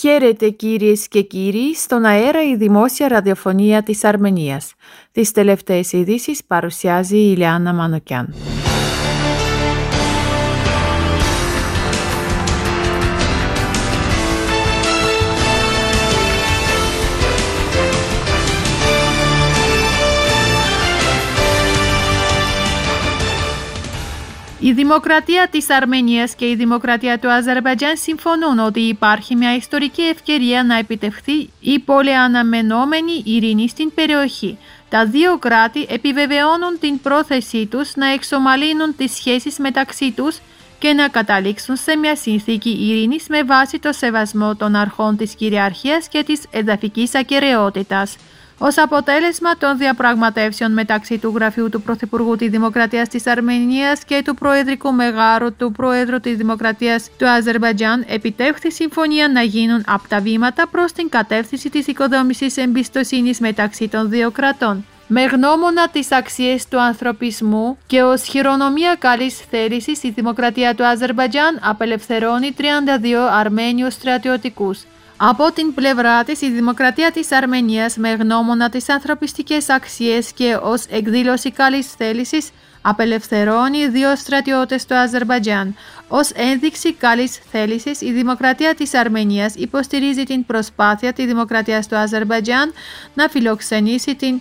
Χαίρετε κυρίες και κύριοι, στον αέρα η δημόσια ραδιοφωνία της Αρμενίας. Τις τελευταίες ειδήσεις παρουσιάζει η Ηλιάνα Μανοκιάν. Η Δημοκρατία της Αρμενίας και η Δημοκρατία του Αζερμπαϊτζάν συμφωνούν ότι υπάρχει μια ιστορική ευκαιρία να επιτευχθεί η πολυαναμενόμενη ειρήνη στην περιοχή. Τα δύο κράτη επιβεβαιώνουν την πρόθεσή τους να εξομαλύνουν τις σχέσεις μεταξύ τους και να καταλήξουν σε μια συνθήκη ειρήνης με βάση το σεβασμό των αρχών της κυριαρχίας και της εδαφικής ακεραιότητας. Ως αποτέλεσμα των διαπραγματεύσεων μεταξύ του Γραφείου του Πρωθυπουργού της Δημοκρατίας της Αρμενίας και του Προεδρικού Μεγάρου του Προέδρου της Δημοκρατίας του Αζερμπαϊτζάν, επιτεύχθη συμφωνία να γίνουν απτά βήματα προς την κατεύθυνση της οικοδόμησης εμπιστοσύνης μεταξύ των δύο κρατών. Με γνώμονα τις αξίες του ανθρωπισμού και ως χειρονομία καλής θέλησης, η Δημοκρατία του Αζερμπαϊτζάν απελευθερώνει 32 Αρμένιους στρατιωτικούς. Από την πλευρά της, η Δημοκρατία της Αρμενίας με γνώμονα τις ανθρωπιστικές αξίες και ως εκδήλωση καλής θέλησης απελευθερώνει 2 στρατιώτες του Αζερμπαϊτζάν. Ως ένδειξη καλής θέλησης, η Δημοκρατία της Αρμενίας υποστηρίζει την προσπάθεια της Δημοκρατίας του Αζερμπαϊτζάν να φιλοξενήσει την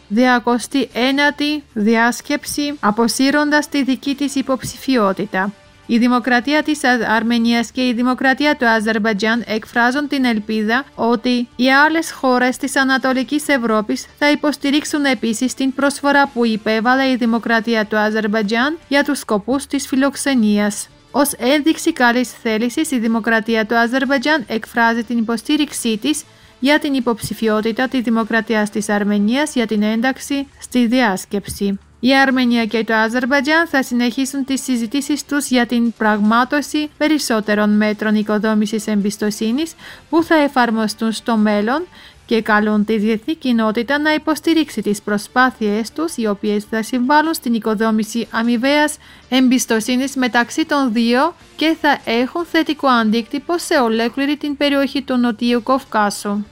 29η διάσκεψη, αποσύροντας τη δική της υποψηφιότητα. Η Δημοκρατία της Αρμενίας και η Δημοκρατία του Αζερμπαϊτζάν εκφράζουν την ελπίδα ότι οι άλλες χώρες της Ανατολικής Ευρώπης θα υποστηρίξουν επίσης την προσφορά που υπέβαλε η Δημοκρατία του Αζερμπαϊτζάν για τους σκοπούς της φιλοξενίας. Ως ένδειξη καλής θέλησης, η Δημοκρατία του Αζερμπαϊτζάν εκφράζει την υποστήριξή της για την υποψηφιότητα της Δημοκρατίας της Αρμενίας για την ένταξη στη διάσκεψη. Η Αρμενία και το Αζερμπαϊτζάν θα συνεχίσουν τις συζητήσεις τους για την πραγμάτωση περισσότερων μέτρων οικοδόμησης εμπιστοσύνης που θα εφαρμοστούν στο μέλλον και καλούν τη διεθνή κοινότητα να υποστηρίξει τις προσπάθειές τους, οι οποίες θα συμβάλλουν στην οικοδόμηση αμοιβαίας εμπιστοσύνης μεταξύ των δύο και θα έχουν θετικό αντίκτυπο σε ολόκληρη την περιοχή του Νοτιού Καυκάσου.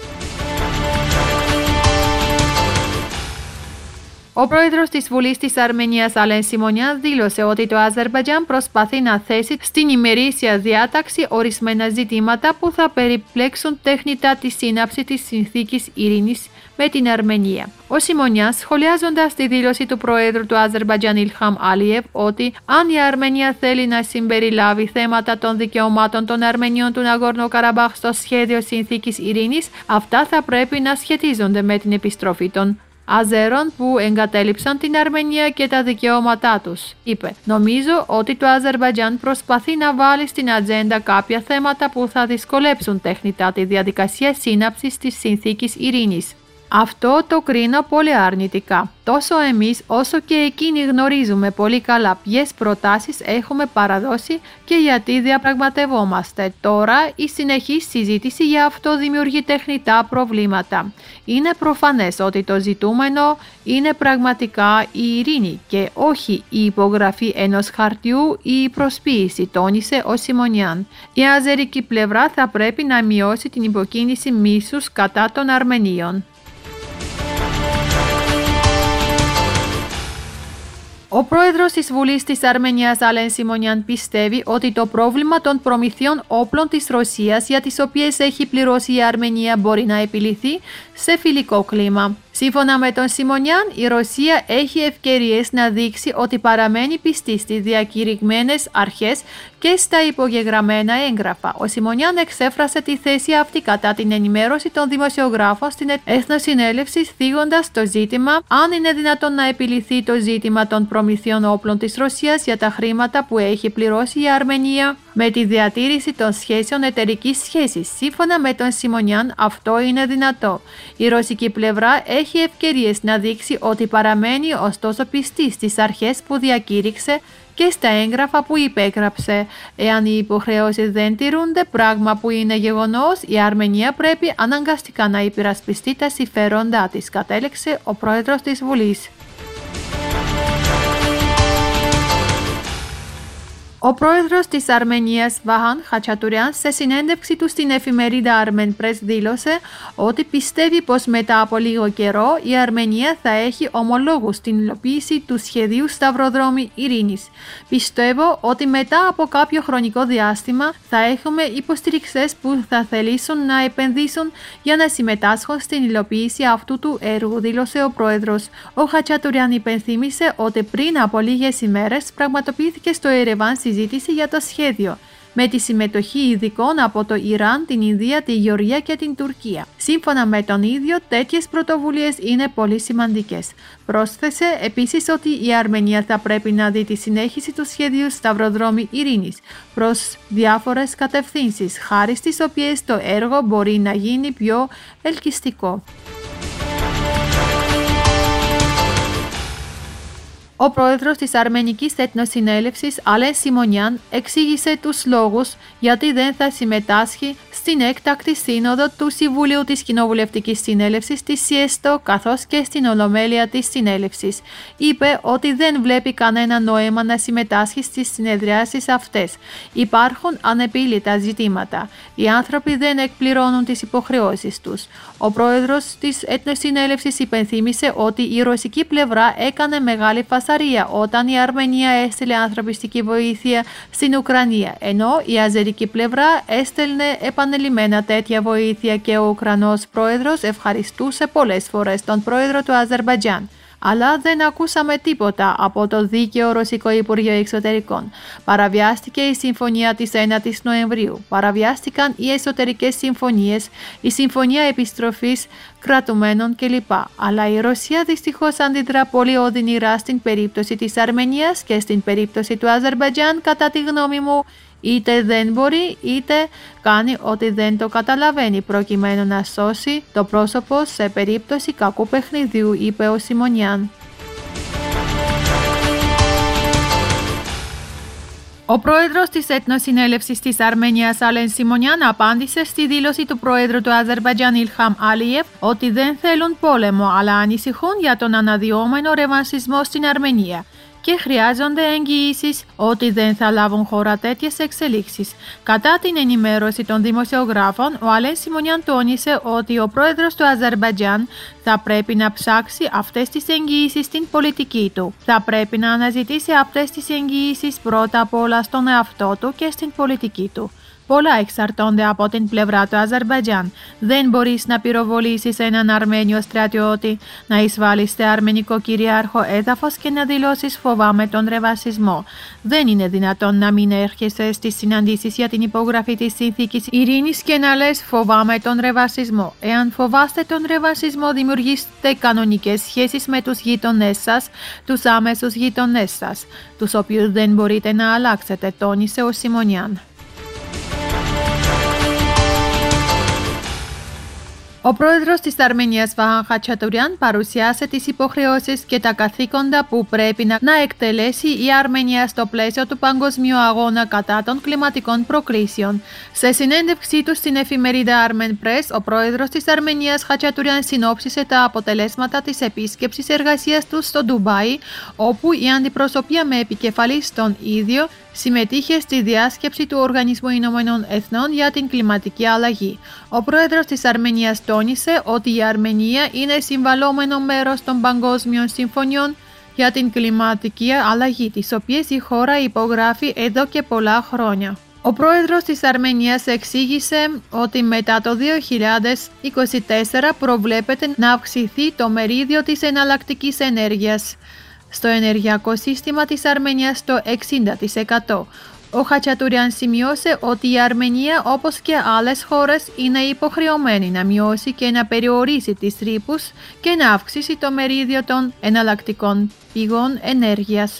Ο πρόεδρος της Βουλής της Αρμενίας, Αλέν Σιμονιάν, δήλωσε ότι το Αζερμπαϊτζάν προσπαθεί να θέσει στην ημερήσια διάταξη ορισμένα ζητήματα που θα περιπλέξουν τεχνητά τη σύναψη της συνθήκης ειρήνης με την Αρμενία. Ο Σιμονιάν, σχολιάζοντας τη δήλωση του πρόεδρου του Αζερμπαϊτζάν, Ιλχάμ Αλίεβ, ότι αν η Αρμενία θέλει να συμπεριλάβει θέματα των δικαιωμάτων των Αρμενίων του Ναγκόρνο Καραμπάχ στο σχέδιο συνθήκης ειρήνης, αυτά θα πρέπει να σχετίζονται με την επιστροφή των Αζέρων που εγκατέλειψαν την Αρμενία και τα δικαιώματά τους, είπε. Νομίζω ότι το Αζερμπαϊτζάν προσπαθεί να βάλει στην ατζέντα κάποια θέματα που θα δυσκολέψουν τεχνητά τη διαδικασία σύναψης της συνθήκης ειρήνης. Αυτό το κρίνω πολύ αρνητικά. Τόσο εμείς όσο και εκείνοι γνωρίζουμε πολύ καλά ποιες προτάσεις έχουμε παραδώσει και γιατί διαπραγματευόμαστε. Τώρα η συνεχής συζήτηση για αυτό δημιουργεί τεχνητά προβλήματα. Είναι προφανές ότι το ζητούμενο είναι πραγματικά η ειρήνη και όχι η υπογραφή ενός χαρτιού ή η προσποίηση, τόνισε ο Σιμονιάν. Η αζερική πλευρά θα πρέπει να μειώσει την υποκίνηση μίσους κατά των Αρμενίων. Ο πρόεδρος της Βουλής της Αρμενίας, Αλέν Σιμονιάν, πιστεύει ότι το πρόβλημα των προμηθειών όπλων της Ρωσίας, για τις οποίες έχει πληρώσει η Αρμενία, μπορεί να επιληθεί σε φιλικό κλίμα. Σύμφωνα με τον Σιμονιάν, η Ρωσία έχει ευκαιρίες να δείξει ότι παραμένει πιστή στις διακηρυγμένες αρχές και στα υπογεγραμμένα έγγραφα. Ο Σιμονιάν εξέφρασε τη θέση αυτή κατά την ενημέρωση των δημοσιογράφων στην Εθνοσυνέλευση, θίγοντας το ζήτημα αν είναι δυνατόν να επιληθεί το ζήτημα των προμηθειών όπλων της Ρωσίας για τα χρήματα που έχει πληρώσει η Αρμενία με τη διατήρηση των σχέσεων εταιρικής σχέσης. Σύμφωνα με τον Σιμονιάν, αυτό είναι δυνατό. Η ρωσική πλευρά έχει ευκαιρίες να δείξει ότι παραμένει ωστόσο πιστή στις αρχές που διακήρυξε και στα έγγραφα που υπέγραψε. Εάν οι υποχρεώσεις δεν τηρούνται, πράγμα που είναι γεγονός, η Αρμενία πρέπει αναγκαστικά να υπερασπιστεί τα συμφέροντά της, κατέληξε ο πρόεδρος της Βουλής. Ο πρόεδρος της Αρμενίας Βαχάν Χατσατουρyan σε συνέντευξη του στην εφημερίδα Armen Press δήλωσε ότι πιστεύει πως μετά από λίγο καιρό η Αρμενία θα έχει ομολόγους στην υλοποίηση του σχεδίου Σταυροδρόμι Ειρήνης. Πιστεύω ότι μετά από κάποιο χρονικό διάστημα θα έχουμε υποστηριξές που θα θελήσουν να επενδύσουν για να συμμετάσχουν στην υλοποίηση αυτού του έργου, δήλωσε ο πρόεδρος. Ο Χατσατουρyan υπενθύμησε ότι πριν από λίγες ημέρες πραγματοποιήθηκε στο Ερεβάν συζήτηση για το σχέδιο, με τη συμμετοχή ειδικών από το Ιράν, την Ινδία, τη Γεωργία και την Τουρκία. Σύμφωνα με τον ίδιο, τέτοιες πρωτοβουλίες είναι πολύ σημαντικές. Πρόσθεσε επίσης ότι η Αρμενία θα πρέπει να δει τη συνέχιση του σχεδίου Σταυροδρόμι Ειρήνης προς διάφορες κατευθύνσεις, χάρη στις οποίες το έργο μπορεί να γίνει πιο ελκυστικό. Ο πρόεδρος της Αρμενικής Εθνοσυνέλευσης, Alen Simonian, εξήγησε τους λόγους γιατί δεν θα συμμετάσχει στην έκτακτη σύνοδο του Συμβουλίου της Κοινοβουλευτικής Συνέλευσης της ΣΥΕΣΤΟ καθώς και στην Ολομέλεια της Συνέλευσης. Είπε ότι δεν βλέπει κανένα νόημα να συμμετάσχει στις συνεδριάσεις αυτές. Υπάρχουν ανεπίλητα ζητήματα. Οι άνθρωποι δεν εκπληρώνουν τις υποχρεώσεις τους. Ο πρόεδρος της Εθνοσυνέλευσης υπενθύμησε ότι η ρωσική πλευρά έκανε μεγάλη φασαρία όταν η Αρμενία έστειλε ανθρωπιστική βοήθεια στην Ουκρανία, ενώ η αζερική πλευρά έστελνε επανελειμμένα τέτοια βοήθεια και ο Ουκρανός πρόεδρος ευχαριστούσε πολλές φορές τον πρόεδρο του Αζερμπαϊτζάν. Αλλά δεν ακούσαμε τίποτα από το δίκαιο Ρωσικό Υπουργείο Εξωτερικών. Παραβιάστηκε η συμφωνία της 9ης Νοεμβρίου. Παραβιάστηκαν οι εσωτερικές συμφωνίες, η συμφωνία επιστροφής κρατουμένων κλπ. Αλλά η Ρωσία δυστυχώς αντιδρά πολύ οδυνηρά στην περίπτωση της Αρμενίας και στην περίπτωση του Αζερμπαϊτζάν, κατά τη γνώμη μου. Είτε δεν μπορεί, είτε κάνει ότι δεν το καταλαβαίνει προκειμένου να σώσει το πρόσωπο σε περίπτωση κακού παιχνιδιού, είπε ο Σιμονιάν. Ο πρόεδρος της Εθνοσυνέλευσης της Αρμενίας, Alen Simonian, απάντησε στη δήλωση του πρόεδρου του Αζερμπαϊτζάν, Ilham Aliyev, ότι δεν θέλουν πόλεμο, αλλά ανησυχούν για τον αναδυόμενο ρεβανσισμό στην Αρμενία και χρειάζονται εγγυήσεις ότι δεν θα λάβουν χώρα τέτοιες εξελίξεις. Κατά την ενημέρωση των δημοσιογράφων, ο Alen Simonian τόνισε ότι ο πρόεδρος του Αζερμπαϊτζάν θα πρέπει να ψάξει αυτές τις εγγυήσεις στην πολιτική του. Θα πρέπει να αναζητήσει αυτές τις εγγυήσεις πρώτα απ' όλα στον εαυτό του και στην πολιτική του. Πολλά εξαρτώνται από την πλευρά του Αζερμπαϊτζάν. Δεν μπορείς να πυροβολήσεις έναν Αρμένιο στρατιώτη, να εισβάλλεις σε αρμενικό κυριάρχο έδαφος και να δηλώσεις φοβάμαι τον ρεβανσισμό. Δεν είναι δυνατόν να μην έρχεσαι στις συναντήσεις για την υπογραφή της συνθήκης ειρήνης και να λες φοβάμαι τον ρεβανσισμό. Εάν φοβάστε τον ρεβανσισμό, δημιουργήστε κανονικές σχέσεις με τους γείτονές σας, τους άμεσους γείτονές σας, τους οποίους δεν μπορείτε να αλλάξετε, τόνισε ο Σιμονιάν. Ο πρόεδρος της Αρμενίας, Βαχάν Χατσατουρyan, παρουσιάσε τις υποχρεώσεις και τα καθήκοντα που πρέπει να εκτελέσει η Αρμενία στο πλαίσιο του παγκοσμίου αγώνα κατά των κλιματικών προκλήσεων. Σε συνέντευξή του στην εφημερίδα Armen Press, ο πρόεδρος της Αρμενίας, Χατσατουρyan, συνόψισε τα αποτελέσματα της επίσκεψης εργασίας του στο Ντουμπάι, όπου η αντιπροσωπεία με επικεφαλή στον ίδιο συμμετείχε στη διάσκεψη του Οργανισμού Ηνωμένων Εθνών για την κλιματική αλλαγή. Ο πρόεδρος της Αρμενίας τόνισε ότι η Αρμενία είναι συμβαλόμενο μέρος των παγκόσμιων συμφωνιών για την κλιματική αλλαγή, τις οποίες η χώρα υπογράφει εδώ και πολλά χρόνια. Ο πρόεδρος της Αρμενίας εξήγησε ότι μετά το 2024 προβλέπεται να αυξηθεί το μερίδιο της εναλλακτικής ενέργειας στο ενεργειακό σύστημα της Αρμενίας στο 60%. Ο Χατσατουρyan σημειώσε ότι η Αρμενία, όπως και άλλες χώρες, είναι υποχρεωμένη να μειώσει και να περιορίσει τις ρήπους και να αυξήσει το μερίδιο των εναλλακτικών πηγών ενέργειας.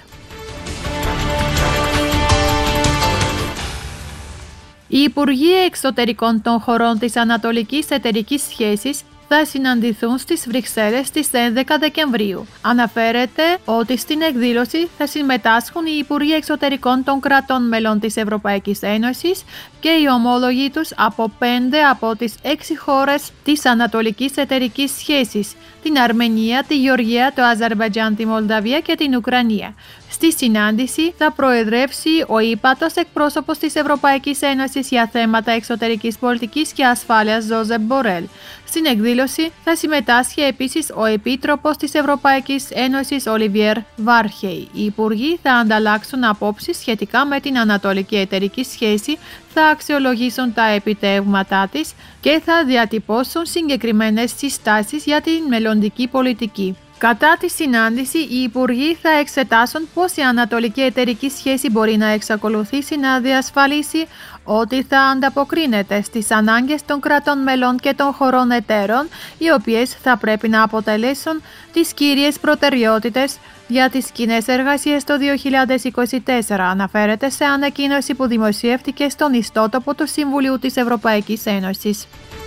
Οι Υπουργοί Εξωτερικών των χωρών της Ανατολικής Εταιρικής Σχέσης θα συναντηθούν στις Βρυξέλλες στις 11 Δεκεμβρίου. Αναφέρεται ότι στην εκδήλωση θα συμμετάσχουν οι Υπουργοί Εξωτερικών των κρατών μελών της Ευρωπαϊκής Ένωσης και οι ομόλογοι τους από 5 από τις 6 χώρες της Ανατολικής Εταιρικής Σχέσης, την Αρμενία, τη Γεωργία, το Αζερμπαϊτζάν, τη Μολδαβία και την Ουκρανία. Στη συνάντηση θα προεδρεύσει ο ύπατος εκπρόσωπος της Ευρωπαϊκής Ένωσης για θέματα εξωτερικής πολιτικής και ασφάλειας Ζόζεπ Μπορέλ. Στην εκδήλωση θα συμμετάσχει επίσης ο Επίτροπος της Ευρωπαϊκής Ένωσης Ολιβιέρ Βάρχεϊ. Οι υπουργοί θα ανταλλάξουν απόψεις σχετικά με την ανατολική εταιρική σχέση, θα αξιολογήσουν τα επιτεύγματά της και θα διατυπώσουν συγκεκριμένες συστάσεις για την μελλοντική πολιτική. Κατά τη συνάντηση, οι υπουργοί θα εξετάσουν πώς η ανατολική εταιρική σχέση μπορεί να εξακολουθήσει να διασφαλίσει ότι θα ανταποκρίνεται στις ανάγκες των κρατών μελών και των χωρών εταίρων, οι οποίες θα πρέπει να αποτελέσουν τις κύριες προτεραιότητες για τις κοινές εργασίες το 2024, αναφέρεται σε ανακοίνωση που δημοσιεύτηκε στον ιστότοπο του Συμβουλίου της Ευρωπαϊκής Ένωσης.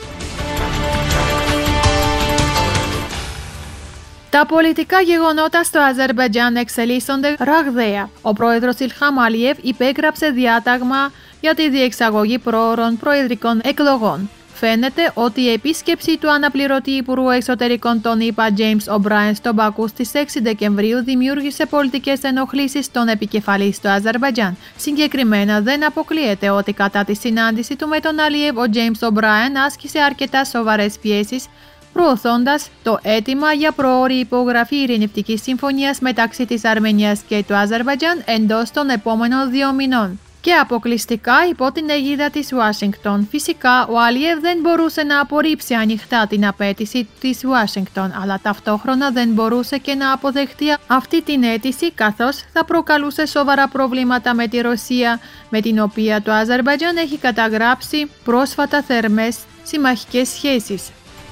Τα πολιτικά γεγονότα στο Αζερμπαϊτζάν εξελίσσονται ραγδαία. Ο πρόεδρος Ιλχάμ Αλίεβ υπέγραψε διάταγμα για τη διεξαγωγή προώρων προεδρικών εκλογών. Φαίνεται ότι η επίσκεψη του αναπληρωτή Υπουργού Εξωτερικών των ΗΠΑ James O'Brien στο Μπακού στις 6 Δεκεμβρίου δημιούργησε πολιτικές ενοχλήσεις στον επικεφαλής στο Αζερμπαϊτζάν. Συγκεκριμένα, δεν αποκλείεται ότι κατά τη συνάντηση του με τον Αλίεβ ο James O'Brien άσκησε αρκετά σοβαρές πιέσεις, προωθώντας το αίτημα για προώρη υπογραφή ειρηνευτικής συμφωνίας μεταξύ της Αρμενίας και του Αζερμπαϊτζάν εντός των επόμενων 2 μηνών και αποκλειστικά υπό την αιγίδα της Ουάσιγκτον. Φυσικά, ο Αλίεβ δεν μπορούσε να απορρίψει ανοιχτά την απέτηση της Ουάσιγκτον, αλλά ταυτόχρονα δεν μπορούσε και να αποδεχτεί αυτή την αίτηση, καθώς θα προκαλούσε σοβαρά προβλήματα με τη Ρωσία, με την οποία το Αζερμπαϊτζάν έχει καταγράψει πρόσφατα θερμές συμμαχικές σχέσεις.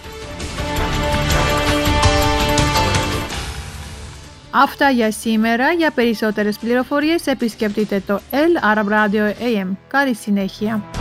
Αυτά για σήμερα. Για περισσότερες πληροφορίες επισκεφτείτε το El Arab Radio AM. Καλή συνέχεια.